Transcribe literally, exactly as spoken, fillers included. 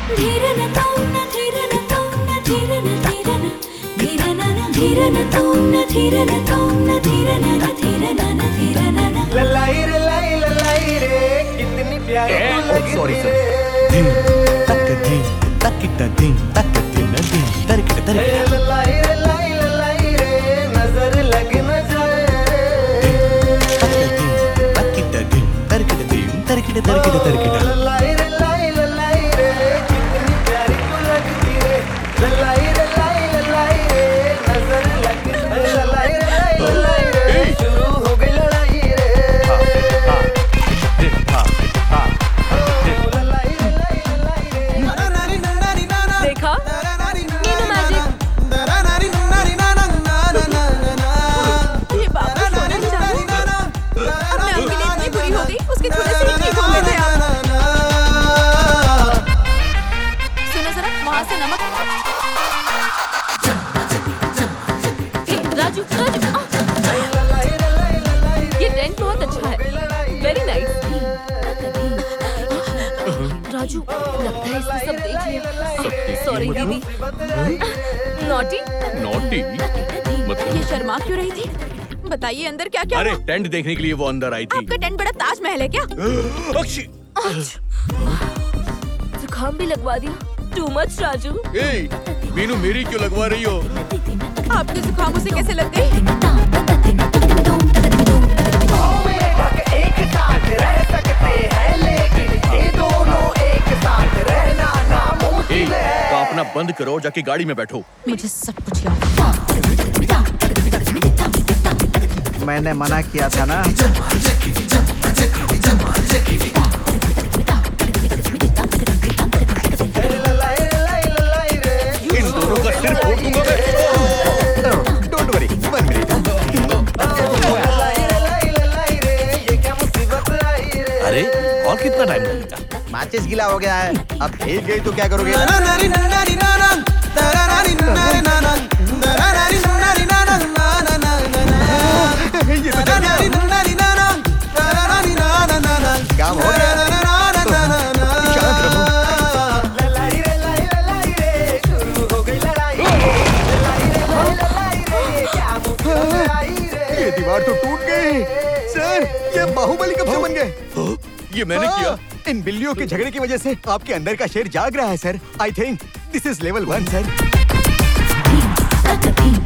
ललाई रे लाई ललाई रे कितनी प्यारी तू लगती सॉरी रे। धीम तक धीम तकिट धीम तक धीम धीम तरकिट ए तरकिट ललाई रे लाई ललाई रे नजर लग न जाए। तक धीम तकिट धीम तरकिट धीम तरकिट तरकिट तरकिट ललाई रे लाई ललाई रे कितनी प्यारी तू लगती रे। ललाई रे लाई ललाई रे नजर लग ललाई रे लाई ललाई रे शुरू हो गई लड़ाई रे। ललाई रे लाई ललाई रे देखा मीनू मैजिक। ये बाबू सोना चाहूं। अब मैं आपके लिए इतनी बुरी हो गई, उसके थोड़े से ही ठीक हो गए थे आप। सुनो जरा, वहाँ से नमक। ए, राजू, राजू, आ। ये टेंट बहुत अच्छा है, वेरी नाइस। राजू, लगता है इसने सब देख लिया। सॉरी दीदी। नॉटी नॉटी मतलब ये शर्मा क्यों रही थी? बताइए अंदर क्या क्या अरे हुआ? टेंट देखने के लिए वो अंदर आई थी। आपका टेंट बड़ा ताजमहल है क्या? अक्षी जुकाम भी लगवा दिया। Too much Raju. ए मीनू मेरी क्यों लगवा रही हो? आपके जुकाम उसे कैसे लग गई? एक साथ रह सकते हैं लेकिन ये दोनों एक साथ रहना नामुमकिन ए है। कांपना बंद करो और जाके गाड़ी में बैठो। मुझे सब कुछ याद। मैंने मना किया था ना। ललाई रे लाई ललाई रे इन दोनों का सिर फोड़ दूंगा मैं। Don't worry one minute. ललाई रे लाई ललाई रे ये क्या मुसीबत आई रे। अरे और कितना टाइम लगेगा? मैचेस गीला हो गया है, अब एक गई तो क्या करोगे? ये तो जल गया। काम हो गया। शांत रहो। ललाई रे लाई ललाई रे शुरू हो गई लड़ाई। ललाई रे लाई ललाई रे क्या मुसीबत आई रे। ये दीवार तो टूट गई। सर, ये बाहुबली कब से बन गए? ये मैंने किया। इन बिल्लियों के झगड़े की वजह से आपके अंदर का शेर जाग रहा है sir. I think this is level one sir.